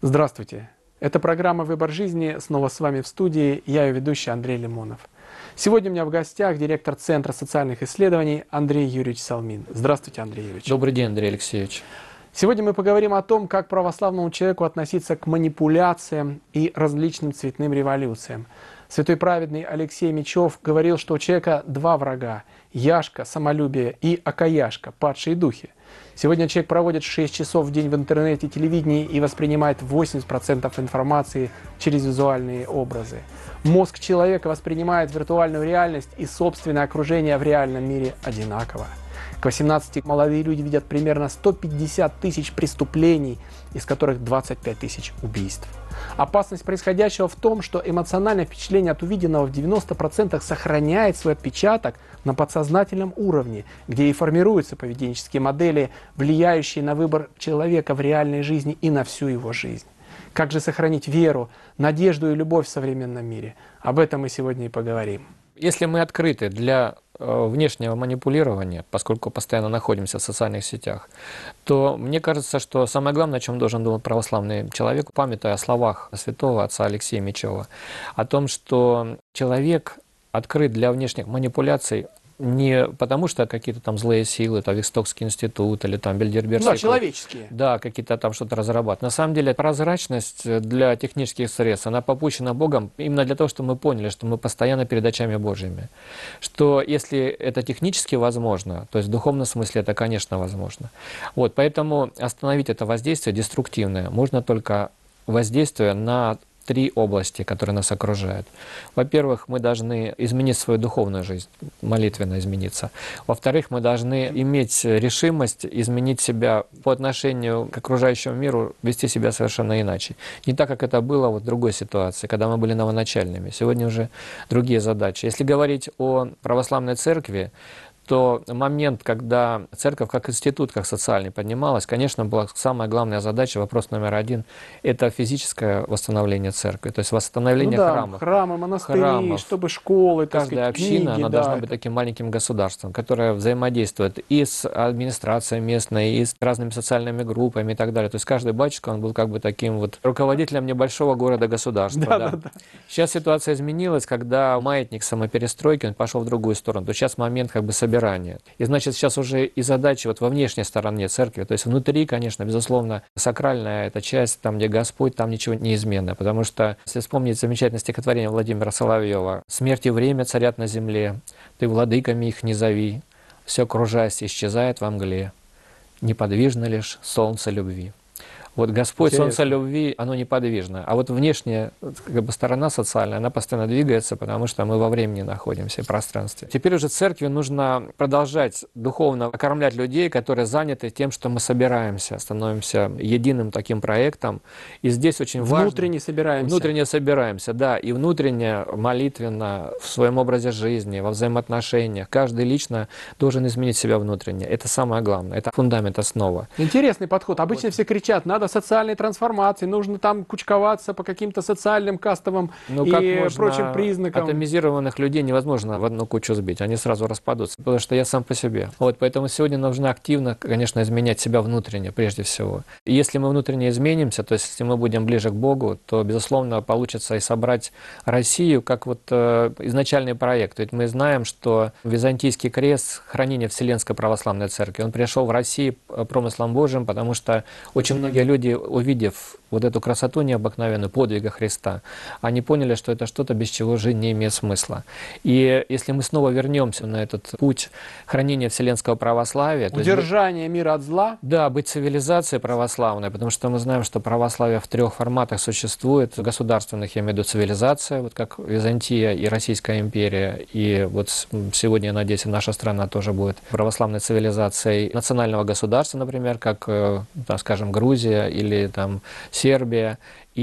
Здравствуйте! Это программа «Выбор жизни». Снова с вами в студии. Я ее ведущий Андрей Лимонов. Сегодня у меня в гостях директор Центра социальных исследований Андрей Юрьевич Салмин. Здравствуйте, Андрей Юрьевич. Добрый день, Андрей Алексеевич. Сегодня мы поговорим о том, как православному человеку относиться к манипуляциям и различным цветным революциям. Святой праведный Алексей Мечев говорил, что у человека два врага – яшка, самолюбие, и окаяшка, падшие духи. Сегодня человек проводит 6 часов в день в интернете, телевидении и воспринимает 80% информации через визуальные образы. Мозг человека воспринимает виртуальную реальность и собственное окружение в реальном мире одинаково. К 18 молодые люди видят примерно 150 тысяч преступлений, из которых 25 тысяч убийств. Опасность происходящего в том, что эмоциональное впечатление от увиденного в 90% сохраняет свой отпечаток на подсознательном уровне, где и формируются поведенческие модели, влияющие на выбор человека в реальной жизни и на всю его жизнь. Как же сохранить веру, надежду и любовь в современном мире? Об этом мы сегодня и поговорим. Если мы открыты для внешнего манипулирования, поскольку постоянно находимся в социальных сетях, то мне кажется, что самое главное, о чем должен думать православный человек, памятуя о словах святого отца Алексея Мечева, о том, что человек открыт для внешних манипуляций не потому, что какие-то там злые силы, там Вистокский институт или там Бильдербергский. Да, человеческие. Да, какие-то там что-то разрабатывают. На самом деле прозрачность для технических средств, она попущена Богом именно для того, чтобы мы поняли, что мы постоянно перед очами Божьими. Что если это технически возможно, то есть в духовном смысле это, конечно, возможно. Вот, поэтому остановить это воздействие деструктивное можно только воздействуя на три области, которые нас окружают. Во-первых, мы должны изменить свою духовную жизнь, молитвенно измениться. Во-вторых, мы должны иметь решимость изменить себя по отношению к окружающему миру, вести себя совершенно иначе. Не так, как это было вот в другой ситуации, когда мы были новоначальными. Сегодня уже другие задачи. Если говорить о православной церкви, то момент, когда церковь как институт, как социальный поднималась, конечно, была самая главная задача, вопрос номер один, это физическое восстановление церкви, то есть восстановление храмов. Храмы, монастыри, чтобы школы, каждая община, она должна быть таким маленьким государством, которое взаимодействует и с администрацией местной, и с разными социальными группами и так далее. То есть каждый батюшка, он был как бы таким вот руководителем небольшого города-государства. Сейчас ситуация изменилась, когда маятник самоперестройки, он пошел в другую сторону. То есть сейчас момент как бы собирания. И значит, сейчас уже и задачи вот во внешней стороне церкви, то есть внутри, конечно, безусловно, сакральная эта часть, там, где Господь, там ничего неизменно. Потому что, если вспомнить замечательное стихотворение Владимира Соловьева: «Смерть и время царят на земле, ты владыками их не зови, все кружась исчезает во мгле, неподвижно лишь солнце любви». Вот Господь, солнце любви, оно неподвижно. А вот внешняя как бы сторона социальная, она постоянно двигается, потому что мы во времени находимся, в пространстве. Теперь уже церкви нужно продолжать духовно окормлять людей, которые заняты тем, что мы собираемся, становимся единым таким проектом. И здесь очень важно... Внутренне собираемся. Внутренне собираемся, да. И внутренне, молитвенно, в своем образе жизни, во взаимоотношениях. Каждый лично должен изменить себя внутренне. Это самое главное. Это фундамент, основа. Интересный подход. Обычно все кричат: надо социальной трансформации, нужно там кучковаться по каким-то социальным, кастовым и прочим признакам. Атомизированных людей невозможно в одну кучу сбить, они сразу распадутся, потому что я сам по себе. Вот, поэтому сегодня нужно активно, конечно, изменять себя внутренне, прежде всего. И если мы внутренне изменимся, то есть если мы будем ближе к Богу, то, безусловно, получится и собрать Россию как вот изначальный проект. Ведь мы знаем, что Византийский крест, хранение Вселенской Православной Церкви, он пришел в Россию промыслом Божьим, потому что очень многие люди, увидев вот эту красоту необыкновенную подвига Христа, они поняли, что это что-то, без чего жизнь не имеет смысла. И если мы снова вернемся на этот путь хранения вселенского православия... Удержание мира от зла? Да, быть цивилизацией православной, потому что мы знаем, что православие в трех форматах существует. Государственных, я имею в виду цивилизация, вот как Византия и Российская империя, и вот сегодня, я надеюсь, наша страна тоже будет православной цивилизацией. Национального государства, например, как, там, скажем, Грузия или там Сербия,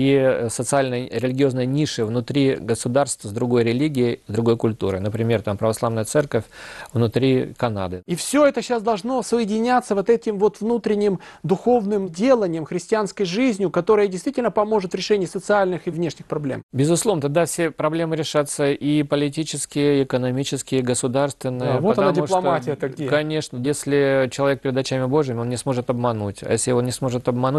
и социальной религиозной ниши внутри государства с другой религией, с другой культурой. Например, там православная церковь внутри Канады. И все это сейчас должно соединяться вот этим вот внутренним духовным деланием, христианской жизнью, которая действительно поможет в решении социальных и внешних проблем. Безусловно, тогда все проблемы решатся и политические, и экономические, и государственные. Да, вот она дипломатия-то где? Конечно, если человек перед очами Божьими, он не сможет обмануть. А если он не сможет обмануть,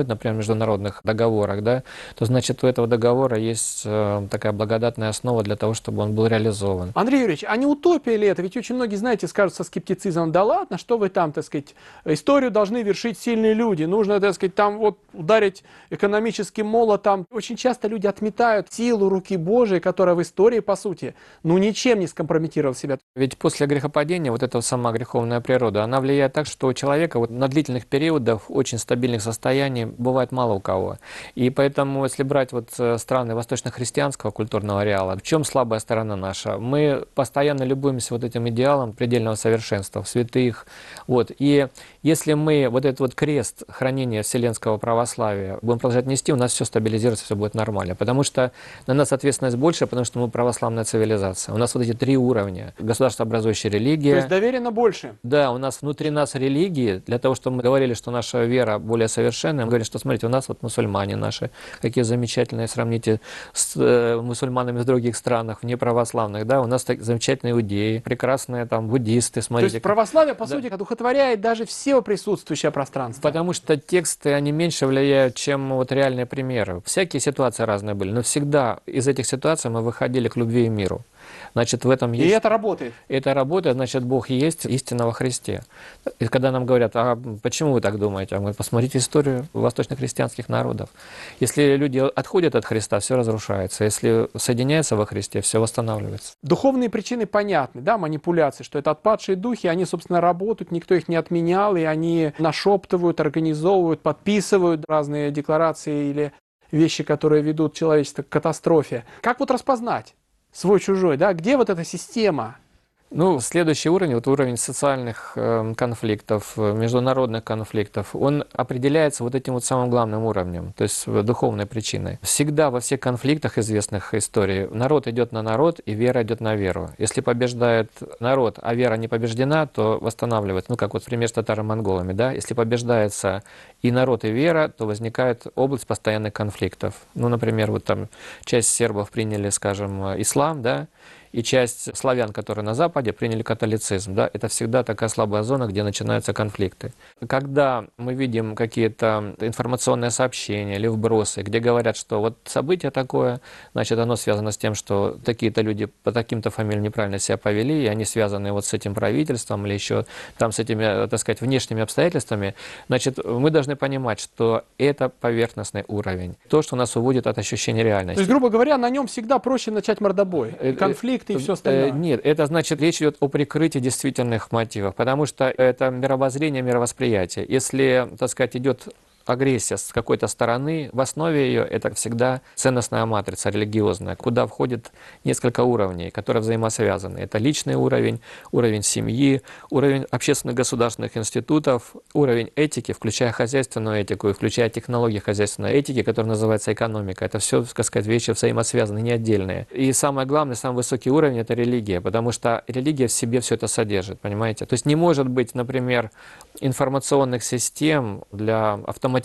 существует, например, в международных договорах, да, то значит у этого договора есть такая благодатная основа для того, чтобы он был реализован. Андрей Юрьевич, а не утопия ли это? Ведь очень многие, знаете, скажут со скептицизмом: да ладно, что вы там, так сказать, историю должны вершить сильные люди, нужно, так сказать, там вот ударить экономическим молотом. Очень часто люди отметают силу руки Божией, которая в истории, по сути, ну ничем не скомпрометировала себя. Ведь после грехопадения вот эта сама греховная природа, она влияет так, что у человека вот на длительных периодах очень стабильных состояний бывает мало у кого. И поэтому, если брать вот страны восточно-христианского культурного ареала, в чем слабая сторона наша? Мы постоянно любуемся вот этим идеалом предельного совершенства, святых. Вот. И если мы вот этот вот крест хранения вселенского православия будем продолжать нести, у нас все стабилизируется, все будет нормально. Потому что на нас ответственность больше, потому что мы православная цивилизация. У нас вот эти 3 уровня. Государствообразующая религия. То есть доверенно больше. Да, у нас внутри нас религии, для того, чтобы мы говорили, что наша вера более совершенная, мы говорим, что смотрите, у нас вот мусульмане наши, какие замечательные, сравните с мусульманами в других странах, вне православных, да, у нас так замечательные иудеи, прекрасные там буддисты, смотрите. То есть православие, по сути, одухотворяет даже все присутствующее пространство. Потому что тексты, они меньше влияют, чем вот реальные примеры. Всякие ситуации разные были, но всегда из этих ситуаций мы выходили к любви и миру. Значит, в этом есть... И это работает. Это работает, значит, Бог есть истина во Христе. И когда нам говорят: а почему вы так думаете? А мы: посмотрите историю восточно-христианских народов. Если люди отходят от Христа, все разрушается. Если соединяются во Христе, все восстанавливается. Духовные причины понятны, да, манипуляции, что это отпадшие духи, они, собственно, работают, никто их не отменял, и они нашептывают, организовывают, подписывают разные декларации или вещи, которые ведут человечество к катастрофе. Как вот распознать свой-чужой, да? Где вот эта система? Ну, следующий уровень, вот уровень социальных конфликтов, международных конфликтов, он определяется вот этим вот самым главным уровнем, то есть духовной причиной. Всегда во всех конфликтах известных историй народ идет на народ, и вера идет на веру. Если побеждает народ, а вера не побеждена, то восстанавливается, ну, как вот пример с татаро-монголами, да, если побеждается и народ, и вера, то возникает область постоянных конфликтов. Ну, например, вот там часть сербов приняли, скажем, ислам, да, и часть славян, которые на Западе, приняли католицизм. Да? Это всегда такая слабая зона, где начинаются конфликты. Когда мы видим какие-то информационные сообщения или вбросы, где говорят, что вот событие такое, значит, оно связано с тем, что такие-то люди по таким-то фамилиям неправильно себя повели, и они связаны вот с этим правительством или еще там с этими, так сказать, внешними обстоятельствами, значит, мы должны понимать, что это поверхностный уровень. То, что нас уводит от ощущения реальности. То есть, грубо говоря, на нем всегда проще начать мордобой. Конфликт и все остальное. Нет, это значит, речь идет о прикрытии действительных мотивов, потому что это мировоззрение, мировосприятие. Если, так сказать, идет агрессия с какой-то стороны, в основе ее это всегда ценностная матрица религиозная, куда входит несколько уровней, которые взаимосвязаны. Это личный уровень, уровень семьи, уровень общественных государственных институтов, уровень этики, включая хозяйственную этику и включая технологии хозяйственной этики, которая называется экономика. Это все, так сказать, вещи взаимосвязаны, не отдельные. И самое главное, самый высокий уровень — это религия, потому что религия в себе все это содержит, понимаете? То есть не может быть, например, информационных систем для автоматизации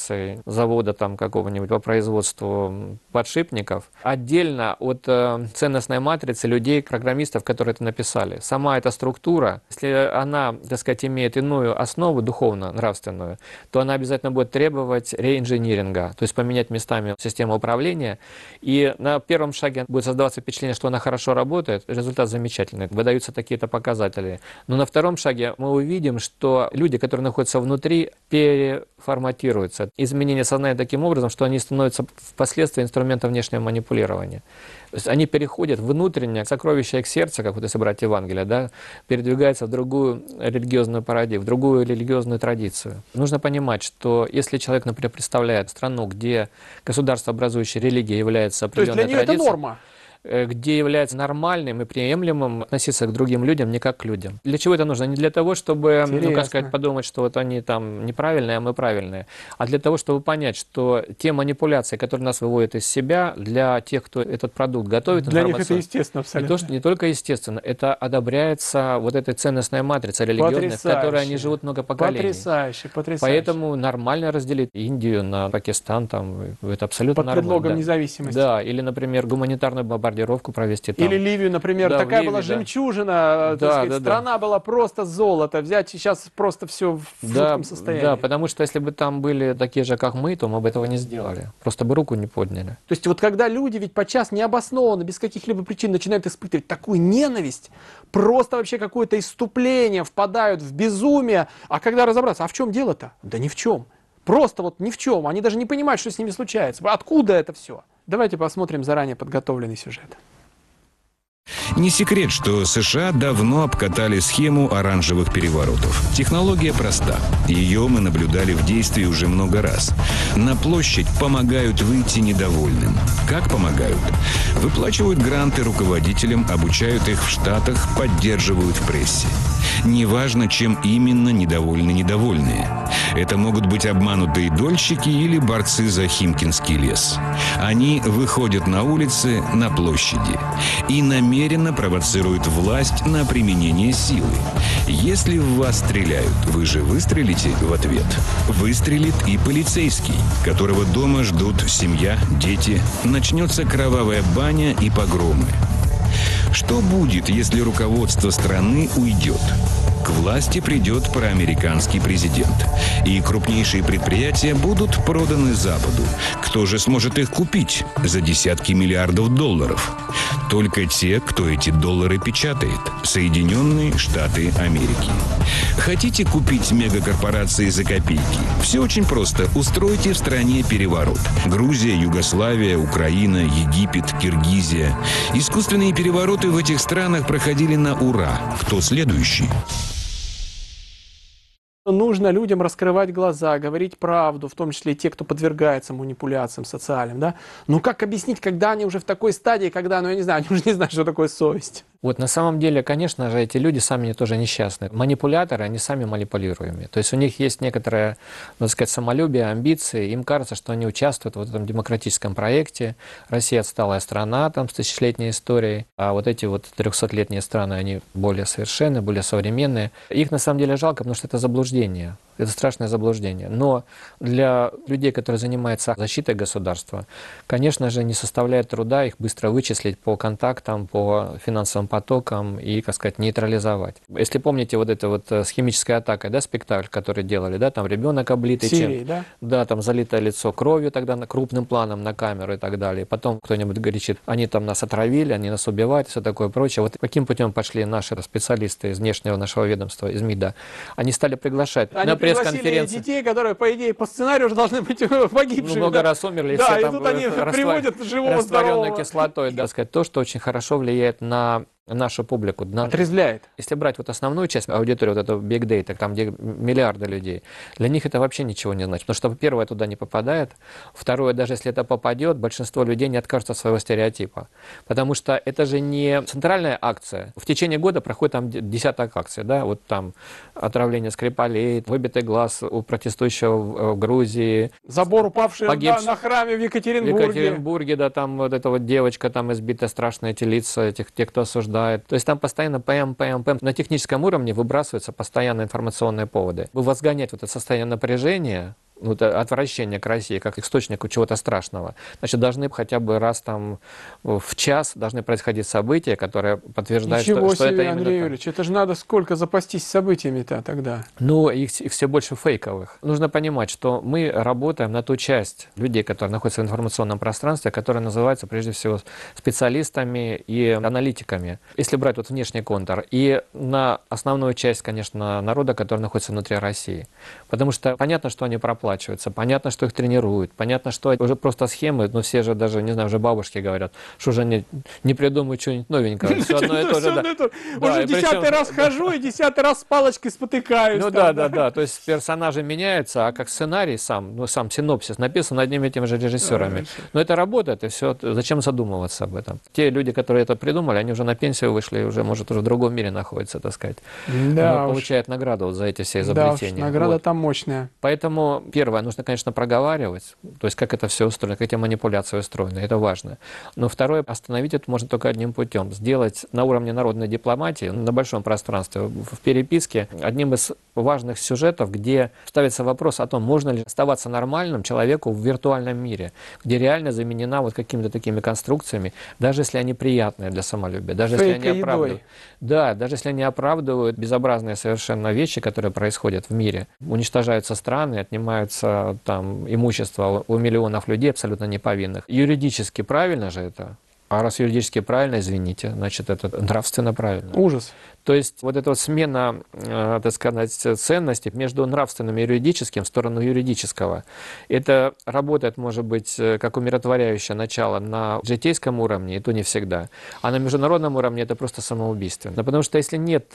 завода там какого-нибудь по производству подшипников отдельно от ценностной матрицы людей, программистов, которые это написали. Сама эта структура, если она, так сказать, имеет иную основу духовно-нравственную, то она обязательно будет требовать реинжиниринга, то есть поменять местами систему управления. И на первом шаге будет создаваться впечатление, что она хорошо работает, результат замечательный, выдаются такие-то показатели. Но на втором шаге мы увидим, что люди, которые находятся внутри, переформатируются. Изменение сознания таким образом, что они становятся впоследствии инструментом внешнего манипулирования. То есть они переходят внутреннее сокровище их сердца, как вот если брать Евангелие, да, передвигается в другую религиозную парадигму, в другую религиозную традицию. Нужно понимать, что если человек, например, представляет страну, где государствообразующей религией является определенная традиция, то есть для нее это норма, где является нормальным и приемлемым относиться к другим людям не как к людям. Для чего это нужно? Не для того, чтобы, ну, как сказать, подумать, что вот они там неправильные, а мы правильные, а для того, чтобы понять, что те манипуляции, которые нас выводят из себя, для тех, кто этот продукт готовит, для них это естественно абсолютно. Не только естественно, это одобряется вот этой ценностной матрицей религиозной, в которой они живут много поколений. Потрясающе, потрясающе. Поэтому нормально разделить Индию на Пакистан, там, это абсолютно нормально. Под предлогом независимости. Да, или, например, гуманитарную бомбардировку бомбардировку провести там. Или Ливию, например, Да, такая Ливии, была да. жемчужина, так сказать, страна была просто золото, взять сейчас просто все в жутком состоянии. Да, потому что если бы там были такие же, как мы, то мы бы этого не сделали. Просто бы руку не подняли. То есть вот когда люди ведь подчас необоснованно, без каких-либо причин начинают испытывать такую ненависть, просто вообще какое-то исступление, впадают в безумие, а когда разобраться, а в чем дело-то? Да ни в чем. Просто вот ни в чем. Они даже не понимают, что с ними случается. Откуда это все? Давайте посмотрим заранее подготовленный сюжет. Не секрет, что США давно обкатали схему оранжевых переворотов. Технология проста. Ее мы наблюдали в действии уже много раз. На площадь помогают выйти недовольным. Как помогают? Выплачивают гранты руководителям, обучают их в Штатах, поддерживают в прессе. Неважно, чем именно недовольны недовольные. Это могут быть обманутые дольщики или борцы за Химкинский лес. Они выходят на улицы, на площади и намеренно провоцируют власть на применение силы. Если в вас стреляют, вы же выстрелите в ответ. Выстрелит и полицейский, которого дома ждут семья, дети. Начнется кровавая баня и погромы. Что будет, если руководство страны уйдет? К власти придет проамериканский президент. И крупнейшие предприятия будут проданы Западу. Кто же сможет их купить за десятки миллиардов долларов? Только те, кто эти доллары печатает. Соединенные Штаты Америки. Хотите купить мегакорпорации за копейки? Все очень просто. Устройте в стране переворот. Грузия, Югославия, Украина, Египет, Киргизия. Искусственные перевороты в этих странах проходили на ура. Кто следующий? Нужно людям раскрывать глаза, говорить правду, в том числе и те, кто подвергается манипуляциям социальным, да? Но как объяснить, когда они уже в такой стадии, когда, ну я не знаю, они уже не знают, что такое совесть? Вот на самом деле, конечно же, эти люди сами тоже несчастны. Манипуляторы, они сами манипулируемые. То есть у них есть некоторое, так сказать, самолюбие, амбиции. Им кажется, что они участвуют в этом демократическом проекте. Россия отсталая страна там с тысячелетней историей. А вот эти вот 300-летние страны, они более совершенные, более современные. Их на самом деле жалко, потому что это заблуждение. Это страшное заблуждение. Но для людей, которые занимаются защитой государства, конечно же, не составляет труда их быстро вычислить по контактам, по финансовым потокам и, как сказать, нейтрализовать. Если помните вот это вот с химической атакой, да, спектакль, который делали, да, там ребенок облитый Сирии, чем? да? Да, там залитое лицо кровью тогда крупным планом на камеру и так далее. Потом кто-нибудь кричит, они там нас отравили, они нас убивают, все такое прочее. Вот каким путем пошли наши специалисты из внешнего нашего ведомства, из МИДа? Они стали приглашать на пресс-конференции. Детей, которые, по идее, по сценарию уже должны быть погибшими. Ну, много раз умерли, да, все и там тут они приводят живого, растворенной здорового. кислотой, да, сказать, то, что очень хорошо влияет на нашу публику. Отрезвляет. Если брать вот основную часть аудитории, вот эту big data, там, где миллиарды людей, для них это вообще ничего не значит. Потому что, первое, туда не попадает. Второе, даже если это попадет, большинство людей не откажутся от своего стереотипа. Потому что это же не центральная акция. В течение года проходит там десяток акций, да, вот там отравление Скрипалей, выбитый глаз у протестующего в Грузии. Забор, упавший на храме в Екатеринбурге. В Екатеринбурге, да, там вот эта вот девочка, там избита, страшные эти лица, те, кто осуждает. То есть там постоянно ПМ. На техническом уровне выбрасываются постоянно информационные поводы. Возгонять вот это состояние напряжения, вот, отвращение к России как источнику чего-то страшного, значит, должны хотя бы раз там в час должны происходить события, которые подтверждают, что это именно Андрей так. Юрьевич, это же надо сколько запастись событиями-то тогда. Ну, их все больше фейковых. Нужно понимать, что мы работаем на ту часть людей, которые находятся в информационном пространстве, которые называются прежде всего специалистами и аналитиками. Если брать вот внешний контур, и на основную часть, конечно, народа, который находится внутри России. Потому что понятно, что они проплачиваются, понятно, что их тренируют, понятно, что это уже просто схемы, но все же даже, не знаю, уже бабушки говорят, что уже не придумают что-нибудь новенького. Все одно и то же. Уже 10-й раз хожу и 10-й раз с палочкой спотыкаюсь. Ну да. То есть персонажи меняются, а как сценарий сам синопсис написан одними и теми же режиссерами. Но это работает, и все. Зачем задумываться об этом? Те люди, которые это придумали, они уже на пенсию вышли, уже, может, уже в другом мире находятся, так сказать. Да, получают награду за эти все изобретения. Да, награда там мощная. Поэтому первое, нужно, конечно, проговаривать, то есть как это все устроено, как эти манипуляции устроены, это важно. Но второе, остановить это можно только одним путем. Сделать на уровне народной дипломатии, на большом пространстве, в переписке, одним из важных сюжетов, где ставится вопрос о том, можно ли оставаться нормальным человеку в виртуальном мире, где реально заменена вот какими-то такими конструкциями, даже если они приятные для самолюбия, даже если они оправдывают. Да, даже если они оправдывают безобразные совершенно вещи, которые происходят в мире. Уничтожаются страны, отнимаются там имущество у миллионов людей абсолютно неповинных. Юридически правильно же это? А раз юридически правильно, извините, значит, это нравственно правильно. Ужас. То есть вот эта вот смена, так сказать, ценностей между нравственным и юридическим в сторону юридического, это работает, может быть, как умиротворяющее начало на житейском уровне, и то не всегда. А на международном уровне это просто самоубийственно. Потому что если нет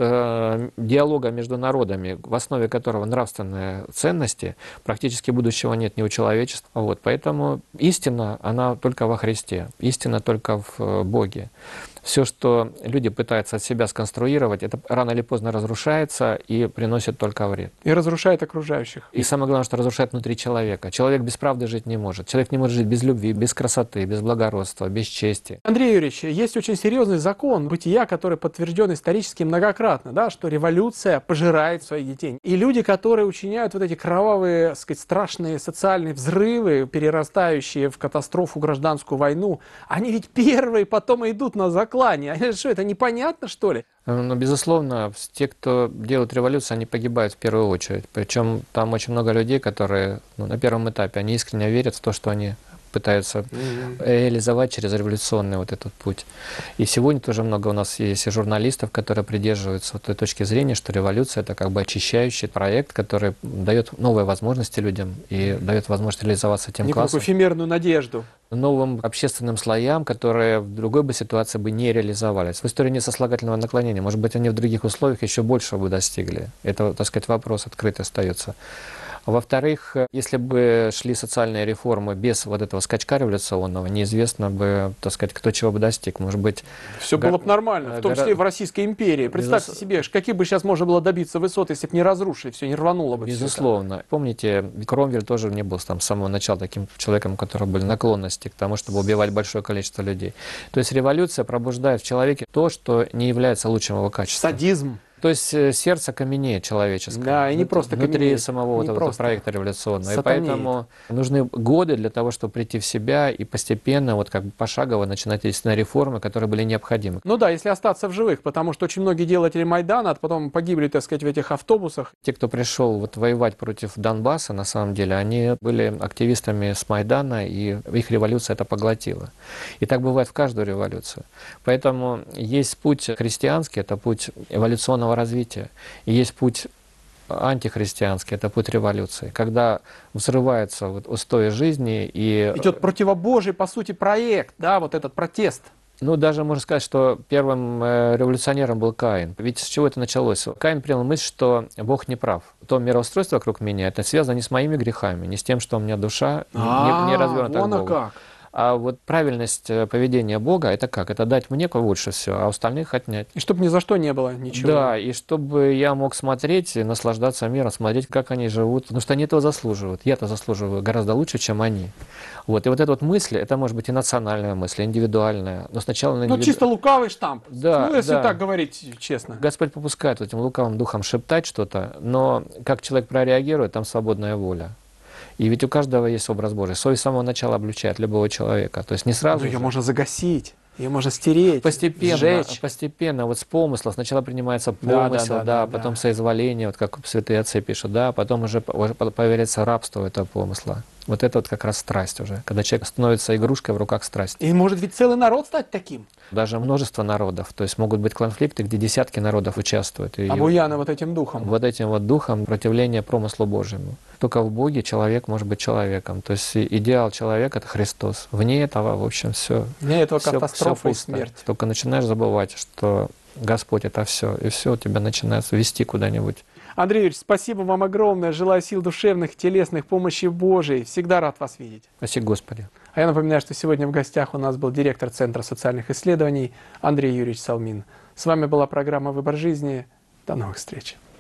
диалога между народами, в основе которого нравственные ценности, практически будущего нет ни у человечества. Вот, поэтому истина, она только во Христе, истина только в Боге. Все, что люди пытаются от себя сконструировать, это рано или поздно разрушается и приносит только вред. И разрушает окружающих. И самое главное, что разрушает внутри человека. Человек без правды жить не может. Человек не может жить без любви, без красоты, без благородства, без чести. Андрей Юрьевич, есть очень серьезный закон бытия, который подтвержден исторически многократно, да, что революция пожирает своих детей. И люди, которые учиняют вот эти кровавые, так сказать, страшные социальные взрывы, перерастающие в катастрофу, гражданскую войну, они ведь первые потом идут на заклание. Что, это непонятно, что ли? Ну, безусловно, те, кто делают революцию, они погибают в первую очередь. Причем там очень много людей, которые на первом этапе, они искренне верят в то, что они пытаются реализовать через революционный вот этот путь. И сегодня тоже много у нас есть и журналистов, которые придерживаются вот той точки зрения, что революция — это как бы очищающий проект, который дает новые возможности людям и дает возможность реализоваться тем классом. Некую эфемерную надежду. Новым общественным слоям, которые в другой бы ситуации бы не реализовались. В истории нет сослагательного наклонения. Может быть, они в других условиях еще большего бы достигли. Это, так сказать, вопрос открытый остается. Во-вторых, если бы шли социальные реформы без вот этого скачка революционного, неизвестно бы, так сказать, кто чего бы достиг. Может быть, все было бы нормально, в том числе и в Российской империи. Представьте себе, какие бы сейчас можно было добиться высот, если бы не разрушили, все не рвануло бы. Безусловно. Помните, Кромвель тоже не был там с самого начала таким человеком, у которого были наклонности к тому, чтобы убивать большое количество людей. То есть революция пробуждает в человеке то, что не является лучшим его качеством. Садизм. То есть сердце каменеет человеческое. Да, и не просто внутри каменеет, самого вот этого проекта революционного. Сатанеет. И поэтому нужны годы для того, чтобы прийти в себя и постепенно, вот как бы пошагово начинать действительно реформы, которые были необходимы. Ну да, если остаться в живых, потому что очень многие делатели Майдана, а потом погибли, так сказать, в этих автобусах. Те, кто пришел вот воевать против Донбасса, на самом деле, они были активистами с Майдана, и их революция это поглотила. И так бывает в каждую революцию. Поэтому есть путь христианский, это путь эволюционного развития. И есть путь антихристианский, это путь революции. Когда взрываются вот устои жизни и... Идет противобожий, по сути, проект, да, вот этот протест. Ну, даже можно сказать, что первым революционером был Каин. Ведь с чего это началось? Каин принял мысль, что Бог не прав. То мироустройство вокруг меня, это связано не с моими грехами, не с тем, что у меня душа не развернута к Богу. Как. А вот правильность поведения Бога, это как? Это дать мне больше всего, а остальных отнять. И чтобы ни за что не было ничего. Да, и чтобы я мог смотреть и наслаждаться миром, смотреть, как они живут, потому что они этого заслуживают. Я-то заслуживаю гораздо лучше, чем они. Вот. И вот эта вот мысль, это может быть и национальная мысль, и индивидуальная. Но сначала на Ну, чисто лукавый штамп. Да, ну, если да. так говорить честно. Господь попускает этим лукавым духом шептать что-то, но как человек прореагирует, там свободная воля. И ведь у каждого есть образ Божий. Совесть с самого начала обличает любого человека. То есть не сразу. Ее можно загасить, ее можно стереть, постепенно, сжечь. постепенно, вот с помысла. Сначала принимается помысел, потом соизволение, вот как святые отцы пишут, да, потом уже появляется рабство этого помысла. Вот это вот как раз страсть уже, когда человек становится игрушкой в руках страсти. И может ведь целый народ стать таким? Даже множество народов. То есть могут быть конфликты, где десятки народов участвуют. И обуяны вот этим духом. Вот этим вот духом противления промыслу Божьему. Только в Боге человек может быть человеком. То есть идеал человека — это Христос. Вне этого, в общем, все. Вне этого катастрофа и смерть. Только начинаешь забывать, что Господь — это все, и все тебя начинает вести куда-нибудь. Андрей Юрьевич, спасибо вам огромное. Желаю сил душевных, телесных, помощи Божией. Всегда рад вас видеть. Спасибо, Господи. А я напоминаю, что сегодня в гостях у нас был директор Центра социальных исследований Андрей Юрьевич Салмин. С вами была программа «Выбор жизни». До новых встреч.